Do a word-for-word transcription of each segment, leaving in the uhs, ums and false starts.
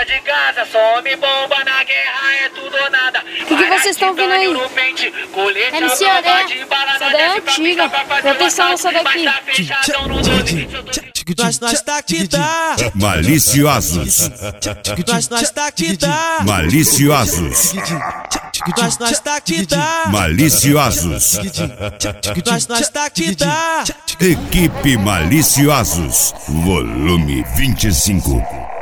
faixa de Gaza, só homem bomba na guerra, é tudo ou nada. O que, que vocês estão ouvindo aí? É M C Oré, essa daí é antiga. Presta atenção nessa daqui. Nós, nós tá que tá. Maliciosos. Nós, nós tá que tá. Maliciosos. Nós, nós tá que tá. Maliciosos. Nós, nós tá que tá. Equipe Maliciosos, volume vinte e cinco.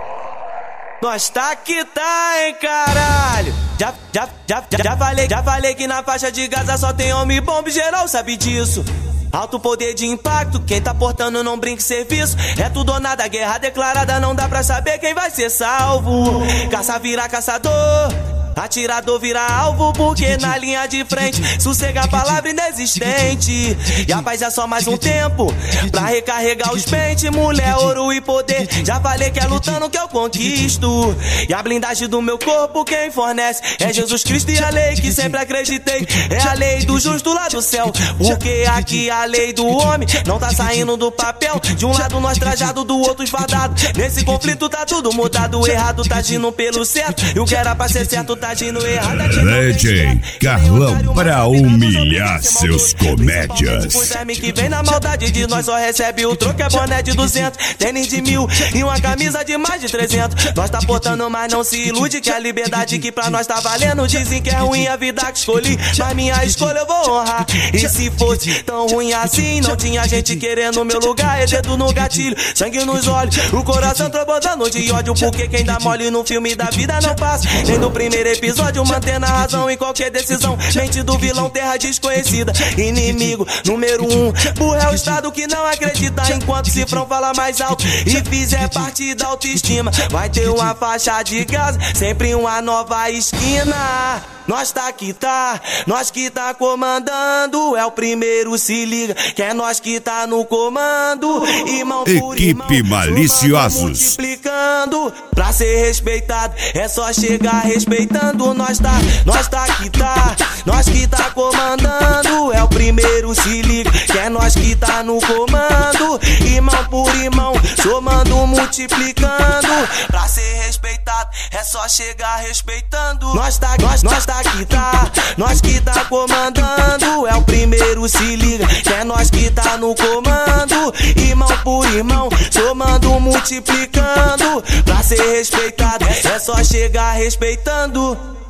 Nós tá que tá, hein, caralho. Já, já, já, já, já falei, já falei que na faixa de Gaza só tem homem bom, geral sabe disso. Alto poder de impacto, quem tá portando não brinque serviço. É tudo ou nada, guerra declarada, não dá pra saber quem vai ser salvo. Caça vira caçador, atirador vira alvo, porque na linha de frente sossega a palavra inexistente. E a paz é só mais um tempo pra recarregar os pentes. Mulher, ouro e poder, já falei que é lutando que eu conquisto. E a blindagem do meu corpo quem fornece é Jesus Cristo e a lei que sempre acreditei. É a lei do justo lá do céu, porque aqui a lei do homem não tá saindo do papel. De um lado nós trajado, do outro esfardado. Nesse conflito tá tudo mudado, o errado tá agindo pelo certo, e o que era pra ser certo tá agindo errado. D J Carlão pra humilhar seus comédias. Que vem na maldade de nós só recebe o troco, é boné de duzentos, tênis de mil e uma camisa de mais de trezentos. Nós tá portando, mas não se ilude que a liberdade que pra nós tá valendo. Dizem que é ruim a vida que escolhi, mas minha escolha eu vou honrar. E se fosse tão ruim assim, não tinha gente querendo meu lugar. É dedo no gatilho, sangue nos olhos, o coração trobodando de ódio, porque quem dá mole no filme da vida não passa nem do primeiro episódio, mantendo a razão em qualquer decisão. Mente do vilão, terra desconhecida, inimigo número um. Burro é o estado que não acredita, enquanto o cifrão fala mais alto e fizer parte da autoestima. Vai ter uma faixa de Gaza, sempre uma nova esquina. Nós tá que tá, nós que tá comandando, é o primeiro, se liga, que é nós que tá no comando. Irmão por irmão, Equipe Maliciosos, multiplicando. Pra ser respeitado, é só chegar respeitando. Nós tá, nós tá que tá, nós que tá comandando, é o primeiro, se liga, que é nós que tá no comando. Irmão por irmão, somando, multiplicando. Pra ser respeitado, é só chegar respeitando. Nós tá, nós, nós tá que tá, nós que tá comandando, é o primeiro, se liga, que é nós que tá no comando. Irmão por irmão, somando, multiplicando. Pra ser respeitado, é só chegar respeitando.